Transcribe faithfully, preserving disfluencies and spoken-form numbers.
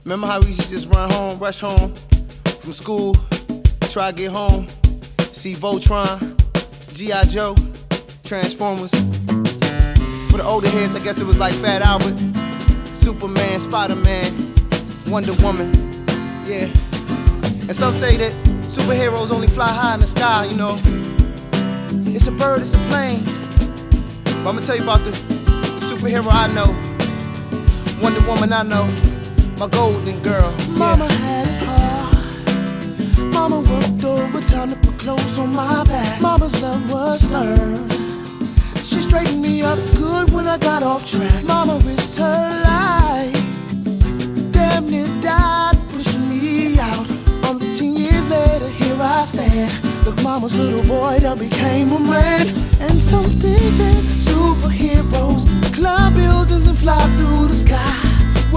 Remember how we used to just run home, rush home from school, try to get home, see Voltron, G I. Joe, Transformers. For the older heads, I guess it was like Fat Albert, Superman, Spider-Man, Wonder Woman, yeah. And some say that superheroes only fly high in the sky, you know. It's a bird, it's a plane. But I'm gonna tell you about the, the superhero I know, Wonder Woman I know, my golden girl. Yeah. Mama had it hard. Mama worked overtime to put clothes on my back. Mama's love was stern. She straightened me up good when I got off track. Mama risked her life, damn near died pushing me out. Umpteen years later, here I stand. Look, mama's little boy done became a man. And so thinking superheroes climb buildings and fly through the sky.